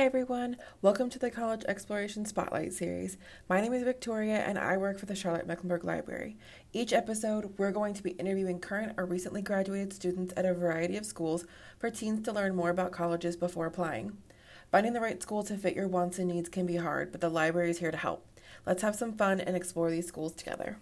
Hi everyone, welcome to the College Exploration Spotlight Series. My name is Victoria and I work for the Charlotte Mecklenburg Library. Each episode, we're going to be interviewing current or recently graduated students at a variety of schools for teens to learn more about colleges before applying. Finding the right school to fit your wants and needs can be hard, but the library is here to help. Let's have some fun and explore these schools together.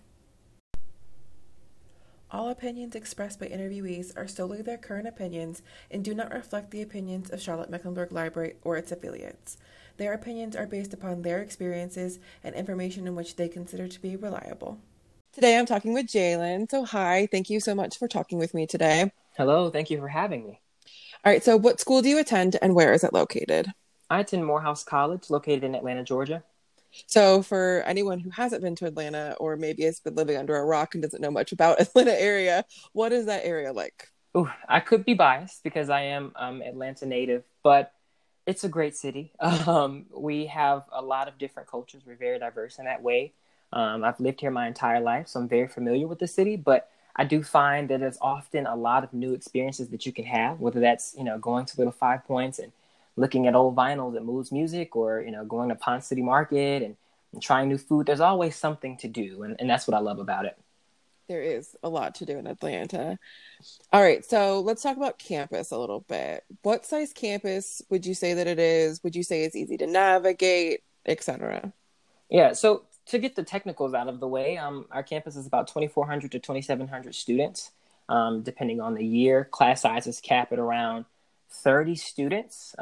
All opinions expressed by interviewees are solely their current opinions and do not reflect the opinions of Charlotte Mecklenburg Library or its affiliates. Their opinions are based upon their experiences and information in which they consider to be reliable. Today I'm talking with Jalen. So hi, thank you so much for talking with me today. Hello, thank you for having me. All right, so what school do you attend and where is it located? I attend Morehouse College, located in Atlanta, Georgia. So for anyone who hasn't been to Atlanta or maybe has been living under a rock and doesn't know much about Atlanta area, what is that area like? Ooh, I could be biased because I am Atlanta native, but it's a great city. We have a lot of different cultures. We're very diverse in that way. I've lived here my entire life, so I'm very familiar with the city, but I do find that there's often a lot of new experiences that you can have, whether that's, going to Little Five Points and looking at old vinyls at Mood's Music or, going to Pond City Market and trying new food. There's always something to do. And that's what I love about it. There is a lot to do in Atlanta. All right, so let's talk about campus a little bit. What size campus would you say that it is? Would you say it's easy to navigate, etc.? Yeah, so to get the technicals out of the way, our campus is about 2,400 to 2,700 students, depending on the year. Class sizes cap at around 30 students,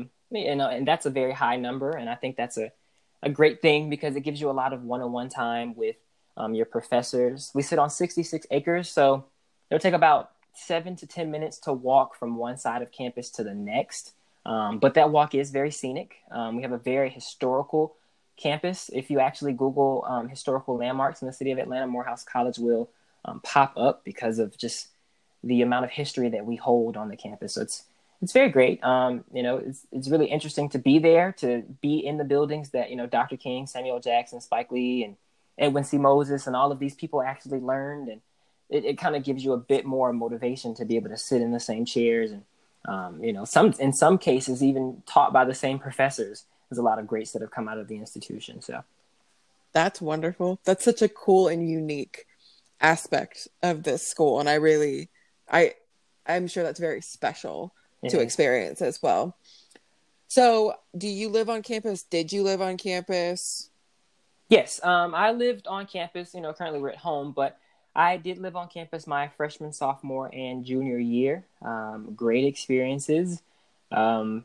and that's a very high number. And I think that's a great thing because it gives you a lot of one-on-one time with your professors. We sit on 66 acres, so it'll take about 7 to 10 minutes to walk from one side of campus to the next. But that walk is very scenic. We have a very historical campus. If you actually Google historical landmarks in the city of Atlanta, Morehouse College will pop up because of just the amount of history that we hold on the campus. So it's very great. It's really interesting to be there, to be in the buildings that, Dr. King, Samuel Jackson, Spike Lee, and Edwin C. Moses, and all of these people actually learned. And it kind of gives you a bit more motivation to be able to sit in the same chairs and, in some cases, even taught by the same professors. There's a lot of greats that have come out of the institution. So that's wonderful. That's such a cool and unique aspect of this school. And I'm sure that's very special to experience as well. So do you live on campus? Did you live on campus? Yes, I lived on campus. Currently we're at home, but I did live on campus my freshman, sophomore, and junior year. Great experiences. Yeah.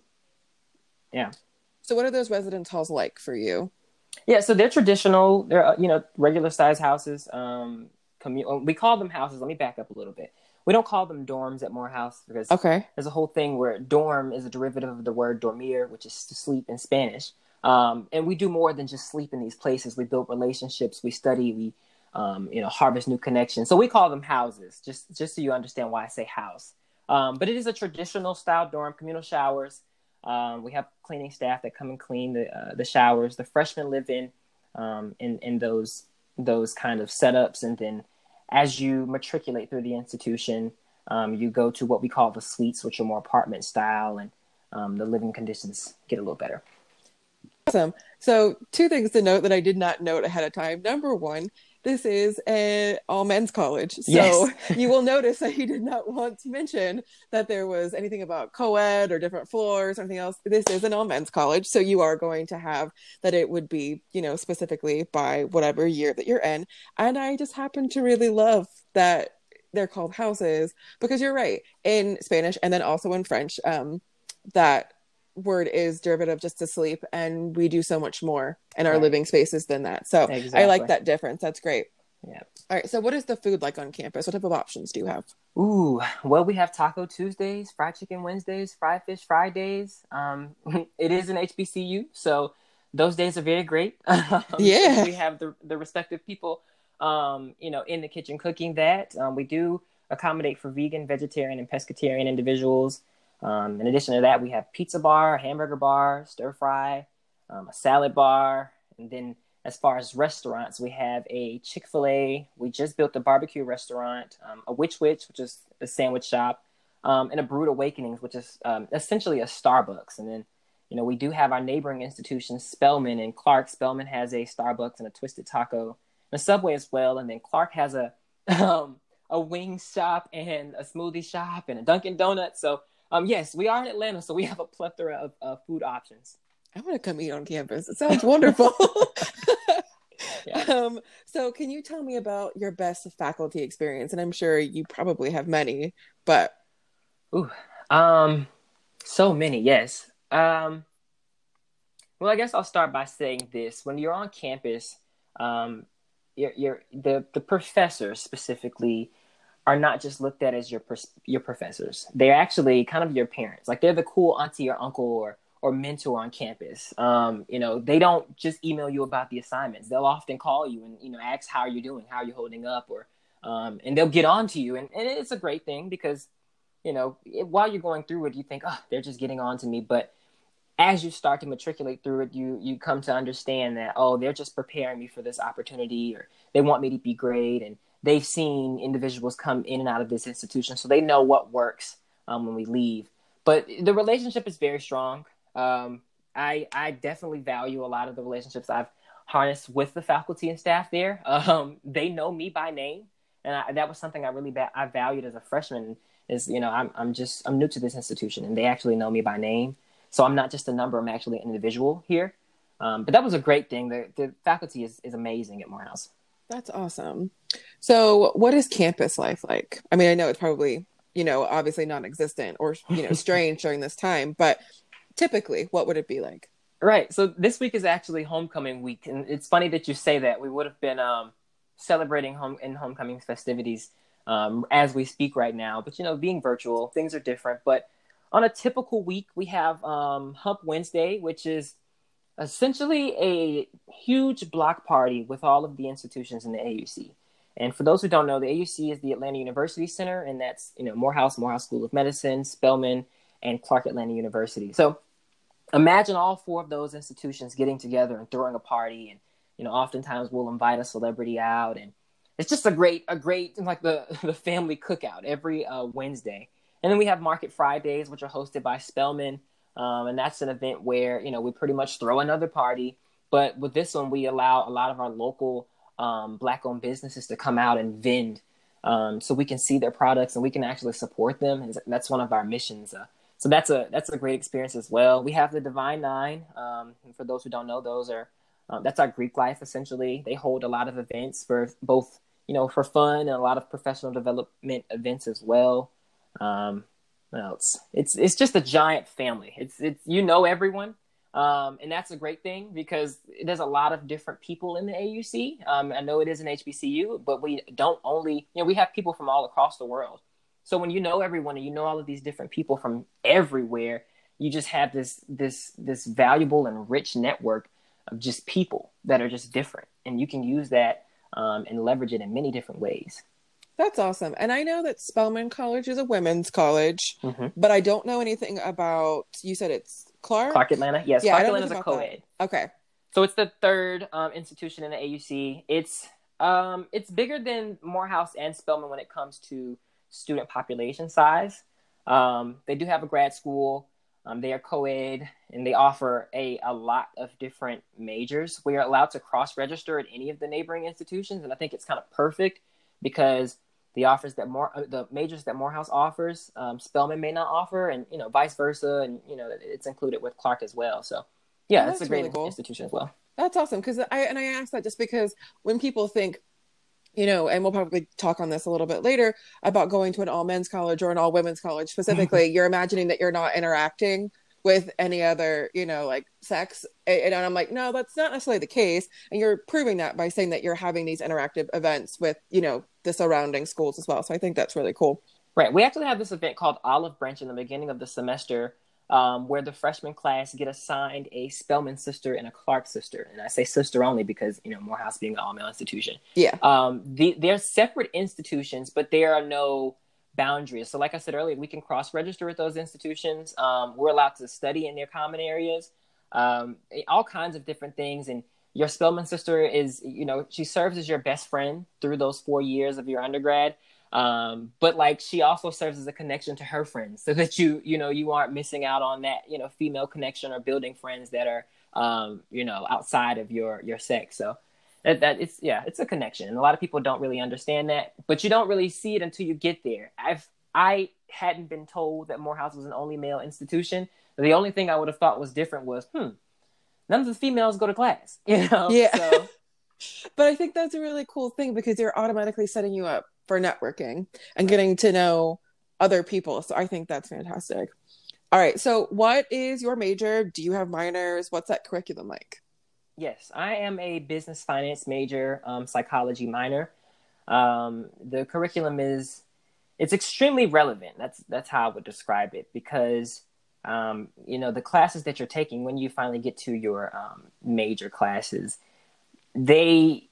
So what are those residence halls like for you? Yeah, so they're traditional. They're, regular size houses. We call them houses. Let me back up a little bit. We don't call them dorms at Morehouse because there's a whole thing where dorm is a derivative of the word dormir, which is to sleep in Spanish. And we do more than just sleep in these places. We build relationships. We study. We, harvest new connections. So we call them houses, just so you understand why I say house. But it is a traditional style dorm, communal showers. We have cleaning staff that come and clean the showers. The freshmen live in those kind of setups, and then as you matriculate through the institution, you go to what we call the suites, which are more apartment style, and the living conditions get a little better. Awesome. So 2 things to note that I did not note ahead of time. Number 1, this is an all men's college. So yes. You will notice that he did not want to mention that there was anything about co-ed or different floors or anything else. This is an all men's college. So you are going to have that it would be, specifically by whatever year that you're in. And I just happen to really love that they're called houses because you're right. In Spanish and then also in French, that word is derivative just to sleep, and we do so much more in our living spaces than that. So exactly. I like that difference. That's great. Yeah. All right. So what is the food like on campus? What type of options do you have? Ooh, well, we have Taco Tuesdays, Fried Chicken Wednesdays, Fried Fish Fridays. It is an HBCU, so those days are very great. Yeah. We have the respective people, in the kitchen cooking that. We do accommodate for vegan, vegetarian, and pescatarian individuals. In addition to that, we have pizza bar, hamburger bar, stir fry, a salad bar. And then as far as restaurants, we have a Chick-fil-A. We just built a barbecue restaurant, a Which, which is a sandwich shop, and a Brewed Awakenings, which is essentially a Starbucks. And then We do have our neighboring institutions, Spelman and Clark. Spelman has a Starbucks and a Twisted Taco and a Subway as well. And then Clark has a wing shop and a smoothie shop and a Dunkin' Donuts. So, yes, we are in Atlanta, so we have a plethora of food options. I want to come eat on campus. It sounds wonderful. Yeah. So can you tell me about your best faculty experience? And I'm sure you probably have many, but Ooh, so many, yes. Well, I guess I'll start by saying this: when you're on campus, the professors specifically are not just looked at as your professors. They're actually kind of your parents. Like they're the cool auntie or uncle or mentor on campus. They don't just email you about the assignments. They'll often call you and ask how you're doing, how you're holding up, or and they'll get on to you. And it's a great thing because while you're going through it, you think, oh, they're just getting on to me. But as you start to matriculate through it, you come to understand that, oh, they're just preparing me for this opportunity, or they want me to be great. And they've seen individuals come in and out of this institution, so they know what works when we leave. But the relationship is very strong. I definitely value a lot of the relationships I've harnessed with the faculty and staff there. They know me by name, and that was something I valued as a freshman. Is I'm new to this institution, and they actually know me by name. So I'm not just a number; I'm actually an individual here. But that was a great thing. The faculty is amazing at Morehouse. that's awesome. So what is campus life like? I mean, I know it's probably, obviously non-existent or, strange during this time, but typically what would it be like? Right. So this week is actually homecoming week, and it's funny that you say that. We would have been celebrating homecoming festivities as we speak right now, but being virtual, things are different. But on a typical week, we have Hump Wednesday, which is essentially a huge block party with all of the institutions in the AUC. And for those who don't know, the AUC is the Atlanta University Center, and that's Morehouse School of Medicine, Spelman, and Clark Atlanta University. So imagine all four of those institutions getting together and throwing a party, and oftentimes we'll invite a celebrity out, and it's just a great like the family cookout every Wednesday. And then we have Market Fridays, which are hosted by Spelman, and that's an event where we pretty much throw another party. But with this one, we allow a lot of our local Black-owned businesses to come out and vend, so we can see their products and we can actually support them. And that's one of our missions. So that's a great experience as well. We have the Divine Nine. And for those who don't know, those are that's our Greek life essentially. They hold a lot of events for both for fun and a lot of professional development events as well. What else? It's just a giant family. It's everyone. And that's a great thing because there's a lot of different people in the AUC. I know it is an HBCU, but we don't only, we have people from all across the world. So when you know everyone and you know all of these different people from everywhere, you just have this valuable and rich network of just people that are just different. And you can use that and leverage it in many different ways. That's awesome. And I know that Spelman College is a women's college, Mm-hmm. but I don't know anything about, you said it's Clark? Clark Atlanta. Yes, Yeah, Clark Atlanta is a co-ed. That. Okay. So it's the third institution in the AUC. It's bigger than Morehouse and Spelman when it comes to student population size. They do have a grad school. They are co-ed, and they offer a lot of different majors. We are allowed to cross-register at any of the neighboring institutions, and I think it's kind of perfect because the majors that Morehouse offers, Spelman may not offer, and vice versa, and it's included with Clark as well. So yeah, it's a great really cool institution as well. That's awesome because I asked that just because when people think, and we'll probably talk on this a little bit later about going to an all men's college or an all women's college specifically, you're imagining that you're not interacting with any other, like sex. And I'm like, no, that's not necessarily the case. And you're proving that by saying that you're having these interactive events with, the surrounding schools as well. So I think that's really cool. Right. We actually have this event called Olive Branch in the beginning of the semester, where the freshman class get assigned a Spelman sister and a Clark sister. And I say sister only because, Morehouse being an all-male institution. Yeah. They're separate institutions, but there are no boundaries. So like I said earlier, we can cross-register with those institutions. We're allowed to study in their common areas, all kinds of different things. And your Spelman sister is, you know, she serves as your best friend through those 4 years of your undergrad. But like she also serves as a connection to her friends so that you know, you aren't missing out on that, you know, female connection or building friends that are, you know, outside of your sex. So that it's, yeah, it's a connection. And a lot of people don't really understand that, but you don't really see it until you get there. I hadn't been told that Morehouse was an only male institution. The only thing I would have thought was different was, none of the females go to class, you know? Yeah. So, But I think that's a really cool thing because they're automatically setting you up for networking and getting to know other people. So I think that's fantastic. All right. So what is your major? Do you have minors? What's that curriculum like? yes, I am a business finance major, psychology minor. The curriculum it's extremely relevant. That's how I would describe it because, you know, the classes that you're taking when you finally get to your major classes, they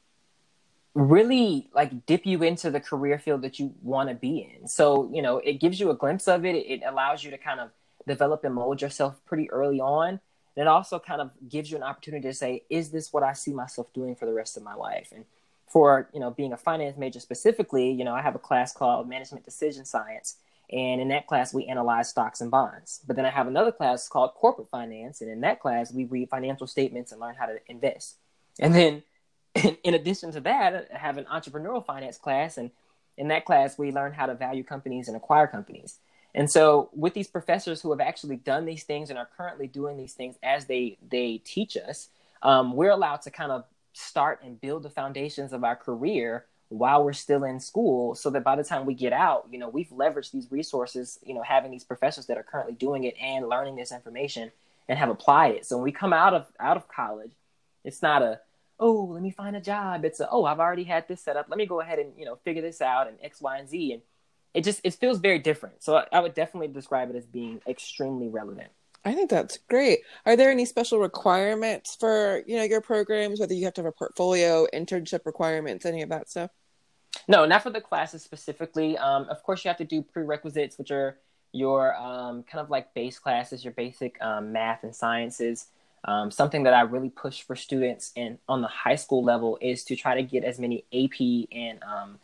really like dip you into the career field that you want to be in. So, you know, it gives you a glimpse of it. It allows you to kind of develop and mold yourself pretty early on. And it also kind of gives you an opportunity to say, is this what I see myself doing for the rest of my life? And for, you know, being a finance major specifically, you know, I have a class called Management Decision Science. And in that class, we analyze stocks and bonds. But then I have another class called Corporate Finance. And in that class, we read financial statements and learn how to invest. And then in addition to that, I have an entrepreneurial finance class. And in that class, we learn how to value companies and acquire companies. And so with these professors who have actually done these things and are currently doing these things as they teach us, we're allowed to kind of start and build the foundations of our career while we're still in school so that by the time we get out, you know, we've leveraged these resources, you know, having these professors that are currently doing it and learning this information and have applied it. So when we come out of college, it's not a, oh, let me find a job. It's a, oh, I've already had this set up. Let me go ahead and, you know, figure this out and X, Y, and Z. And it feels very different. So I would definitely describe it as being extremely relevant. I think that's great. Are there any special requirements for, you know, your programs, whether you have to have a portfolio, internship requirements, any of that stuff? No, not for the classes specifically. Of course, you have to do prerequisites, which are your kind of like base classes, your basic math and sciences. Something that I really push for students and on the high school level is to try to get as many AP and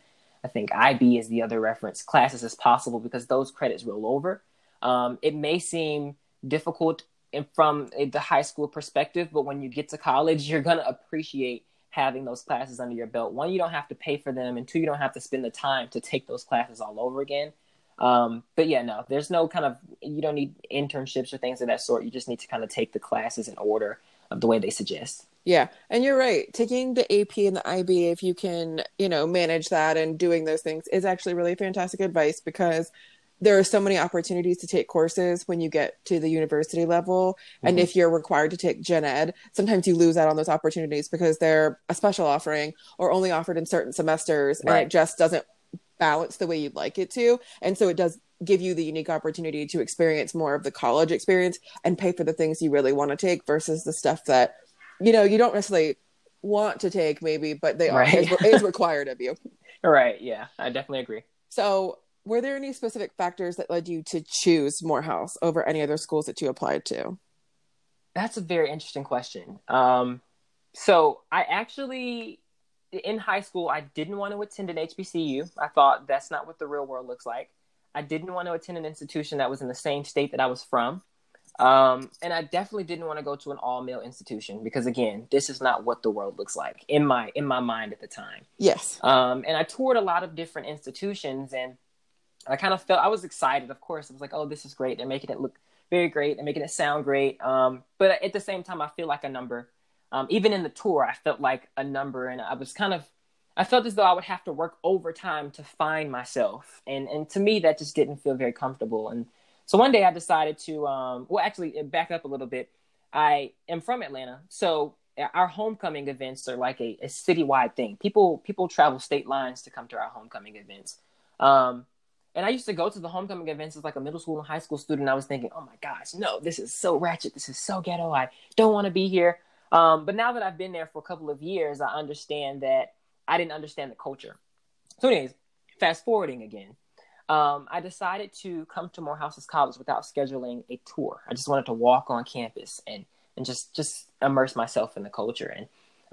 I think IB is the other reference classes as possible because those credits roll over. It may seem difficult from the high school perspective, but when you get to college, you're going to appreciate having those classes under your belt. One, you don't have to pay for them, and two, you don't have to spend the time to take those classes all over again. But yeah, no, there's no kind of, you don't need internships or things of that sort. You just need to kind of take the classes in order of the way they suggest. Yeah. And you're right. Taking the AP and the IB, if you can, you know, manage that and doing those things is actually really fantastic advice because there are so many opportunities to take courses when you get to the university level. Mm-hmm. And if you're required to take gen ed, sometimes you lose out on those opportunities because they're a special offering or only offered in certain semesters. Right. And it just doesn't balance the way you'd like it to. And so it does give you the unique opportunity to experience more of the college experience and pay for the things you really want to take versus the stuff that, you know, you don't necessarily want to take maybe, but they are, is required of you. Right. Yeah, I definitely agree. So were there any specific factors that led you to choose Morehouse over any other schools that you applied to? That's a very interesting question. So I actually, in high school, I didn't want to attend an HBCU. I thought that's not what the real world looks like. I didn't want to attend an institution that was in the same state that I was from. And I definitely didn't want to go to an all-male institution because, again, this is not what the world looks like in my mind at the time. Yes. And I toured a lot of different institutions, and I kind of felt, I was excited, of course. I was like, oh, this is great. They're making it look very great. They're making it sound great. But at the same time, I feel like a number. Even in the tour, I felt like a number. And I felt as though I would have to work overtime to find myself. And to me, that just didn't feel very comfortable. And so one day I decided to, actually back up a little bit. I am from Atlanta. So our homecoming events are like a citywide thing. People travel state lines to come to our homecoming events. And I used to go to the homecoming events as like a middle school and high school student. I was thinking, oh my gosh, no, this is so ratchet. This is so ghetto. I don't want to be here. But now that I've been there for a couple of years, I understand that I didn't understand the culture. So anyways, fast forwarding again, I decided to come to Morehouse College without scheduling a tour. I just wanted to walk on campus and just immerse myself in the culture. And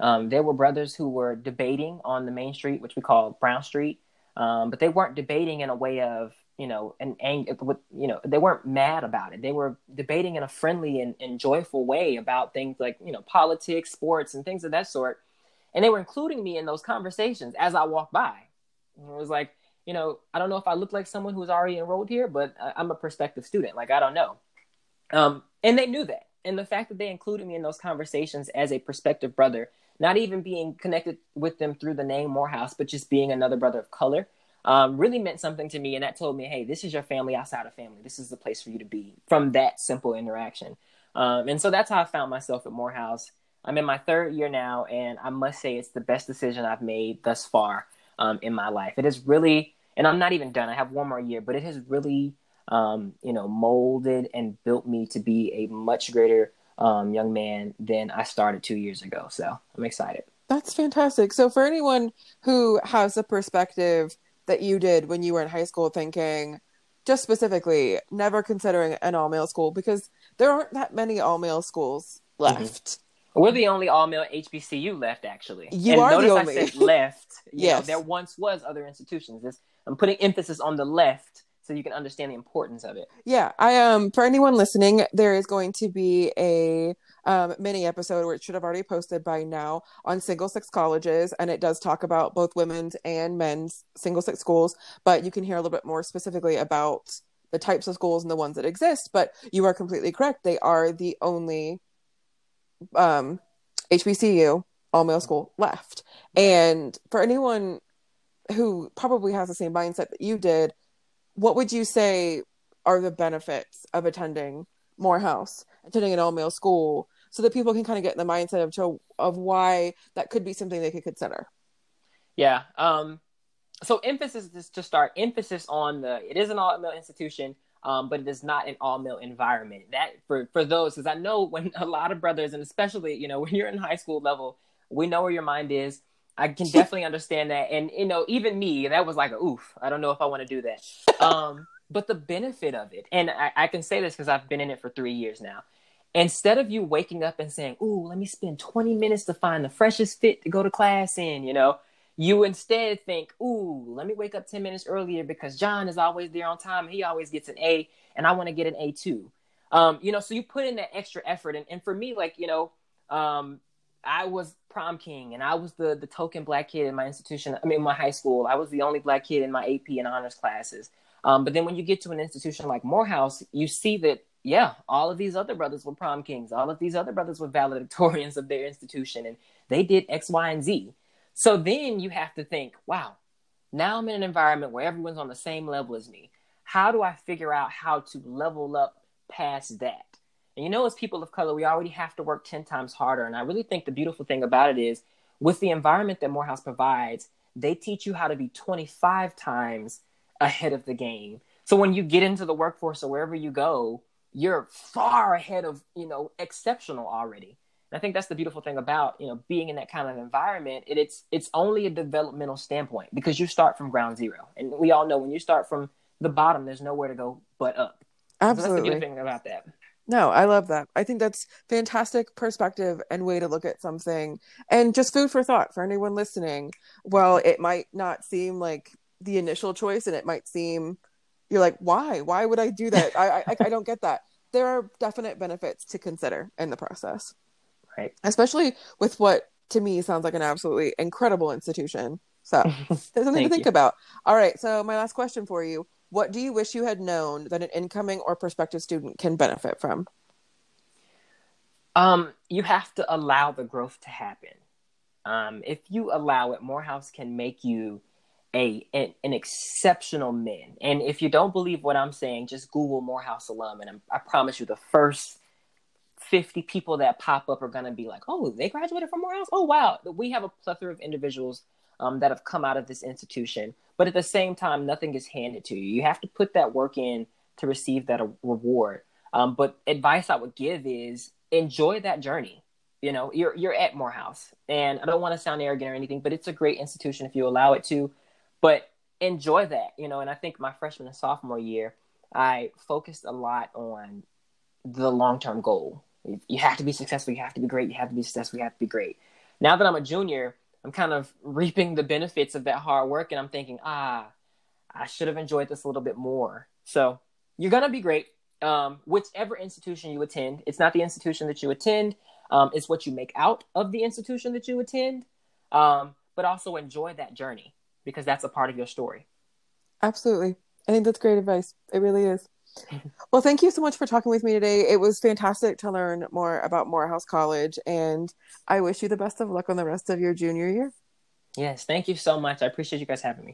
There were brothers who were debating on the main street, which we call Brown Street, but they weren't debating in a way of, they weren't mad about it. They were debating in a friendly and joyful way about things like, politics, sports, and things of that sort. And they were including me in those conversations as I walked by. And it was like, I don't know if I look like someone who's already enrolled here, but I'm a prospective student. Like, I don't know. And they knew that. And the fact that they included me in those conversations as a prospective brother, not even being connected with them through the name Morehouse, but just being another brother of color, really meant something to me. And that told me, hey, this is your family outside of family. This is the place for you to be, from that simple interaction. And so that's how I found myself at Morehouse. I'm in my third year now, and I must say it's the best decision I've made thus far in my life. It is really, and I'm not even done. I have one more year, but it has really, molded and built me to be a much greater young man than I started 2 years ago. So I'm excited. That's fantastic. So for anyone who has the perspective that you did when you were in high school, thinking just specifically never considering an all-male school, because there aren't that many all-male schools left. Mm-hmm. We're the only all-male HBCU left, actually. You and are the only. I said left. Yes. There once was other institutions. I'm putting emphasis on the left so you can understand the importance of it. Yeah. For anyone listening, there is going to be a mini episode, which should have already posted by now, on single-sex colleges, and it does talk about both women's and men's single-sex schools, but you can hear a little bit more specifically about the types of schools and the ones that exist. But you are completely correct. They are the only HBCU all-male school left. And for anyone who probably has the same mindset that you did, what would you say are the benefits of attending Morehouse, attending an all-male school, so that people can kind of get in the mindset of why that could be something they could consider? Yeah. So emphasis on it is an all-male institution, but it is not an all-male environment. That for those, because I know when a lot of brothers, and especially, when you're in high school level, we know where your mind is. I can definitely understand that. And, even me, that was like, oof, I don't know if I want to do that. But the benefit of it, and I can say this because I've been in it for 3 years now. Instead of you waking up and saying, ooh, let me spend 20 minutes to find the freshest fit to go to class in, you instead think, ooh, let me wake up 10 minutes earlier because John is always there on time. He always gets an A, and I want to get an A too. So you put in that extra effort. And for me, like, I was prom king, and I was the token Black kid in my institution. I mean, my high school. I was the only Black kid in my AP and honors classes. But then when you get to an institution like Morehouse, you see that, yeah, all of these other brothers were prom kings. All of these other brothers were valedictorians of their institution, and they did X, Y, and Z. So then you have to think, wow, now I'm in an environment where everyone's on the same level as me. How do I figure out how to level up past that? And as people of color, we already have to work 10 times harder. And I really think the beautiful thing about it is, with the environment that Morehouse provides, they teach you how to be 25 times ahead of the game. So when you get into the workforce or wherever you go, you're far ahead of, exceptional already. And I think that's the beautiful thing about, being in that kind of environment. It's only a developmental standpoint, because you start from ground zero. And we all know when you start from the bottom, there's nowhere to go but up. Absolutely. So that's the beautiful thing about that. No, I love that. I think that's fantastic perspective and way to look at something, and just food for thought for anyone listening. Well, it might not seem like the initial choice, and it might seem, you're like, why would I do that? I don't get that. There are definite benefits to consider in the process, right? Especially with what to me sounds like an absolutely incredible institution. So there's something to think about. All right. So my last question for you: what do you wish you had known that an incoming or prospective student can benefit from? You have to allow the growth to happen. If you allow it, Morehouse can make you an exceptional man. And if you don't believe what I'm saying, just Google Morehouse alum, and I promise you, the first 50 people that pop up are going to be like, oh, they graduated from Morehouse? Oh, wow. We have a plethora of individuals that have come out of this institution. But at the same time, nothing is handed to you. You have to put that work in to receive that reward. But advice I would give is enjoy that journey. You're at Morehouse, and I don't want to sound arrogant or anything, but it's a great institution if you allow it to. But enjoy that, and I think my freshman and sophomore year, I focused a lot on the long-term goal. You have to be successful. You have to be great. You have to be successful. You have to be great. Now that I'm a junior, I'm kind of reaping the benefits of that hard work, and I'm thinking, I should have enjoyed this a little bit more. So you're going to be great. Whichever institution you attend, it's not the institution that you attend. It's what you make out of the institution that you attend. But also enjoy that journey, because that's a part of your story. Absolutely. I think that's great advice. It really is. Well, thank you so much for talking with me today. It was fantastic to learn more about Morehouse College, and I wish you the best of luck on the rest of your junior year. Yes, thank you so much. I appreciate you guys having me.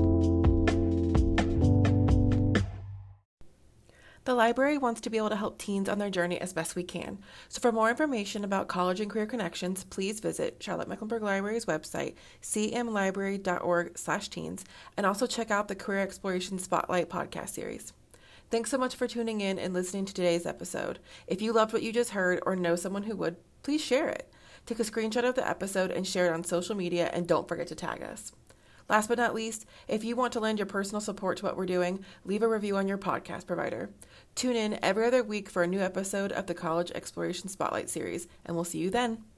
The library wants to be able to help teens on their journey as best we can. So for more information about college and career connections, please visit Charlotte Mecklenburg Library's website, cmlibrary.org/teens, and also check out the Career Exploration Spotlight podcast series. Thanks so much for tuning in and listening to today's episode. If you loved what you just heard or know someone who would, please share it. Take a screenshot of the episode and share it on social media, and don't forget to tag us. Last but not least, if you want to lend your personal support to what we're doing, leave a review on your podcast provider. Tune in every other week for a new episode of the College Exploration Spotlight series, and we'll see you then.